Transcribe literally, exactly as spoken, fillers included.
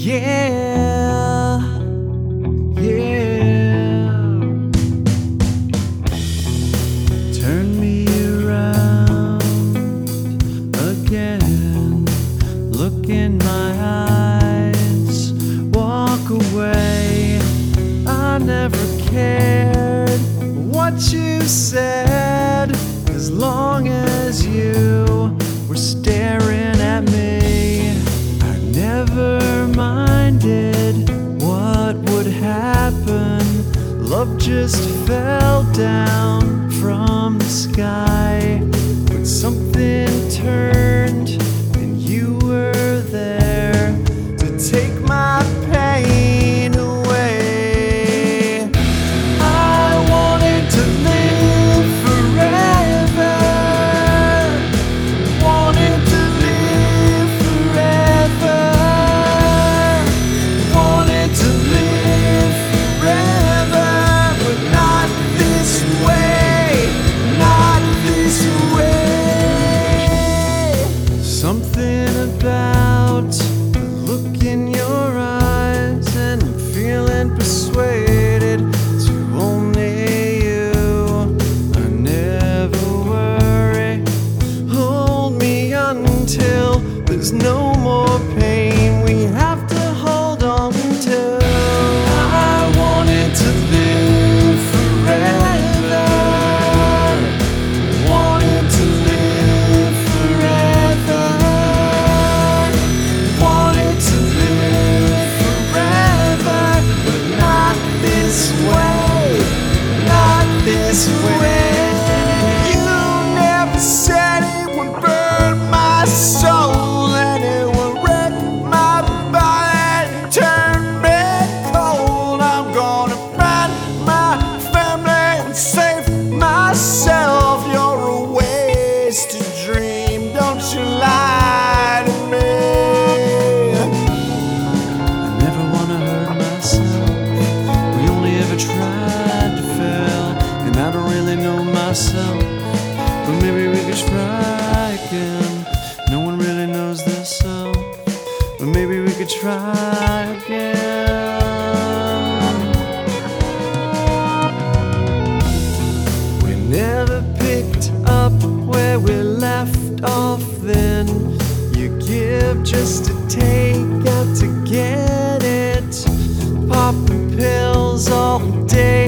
Yeah, yeah. Turn me around again. Look in my eyes. Walk away. I never cared what you said, as long as you were staring at me. I never minded what would happen. Love just fell down from the sky. But something turned and you were there to take my pain away. I wanted to live forever. Wanted to live forever. Wanted to live forever. But not this way. Not this way. Something about the look in your eyes, and I'm feeling persuaded to only you. I never worry. Hold me until there's no more pain we have to hold on to. I wanted to live forever. Wanted to live forever. Wanted to live forever. But not this way. Not this way. You never said it would burn my soul, and it would wreck my body, turn me cold. I'm gonna find my family and save myself. You're a wasted dream, don't you lie to me. I never wanna hurt myself. We only ever tried to fail, and I don't really know myself. But maybe we could try again. No one really knows themselves. But maybe we could try again. We never picked up where we left off then. You give just to take, got to get it. Popping pills all day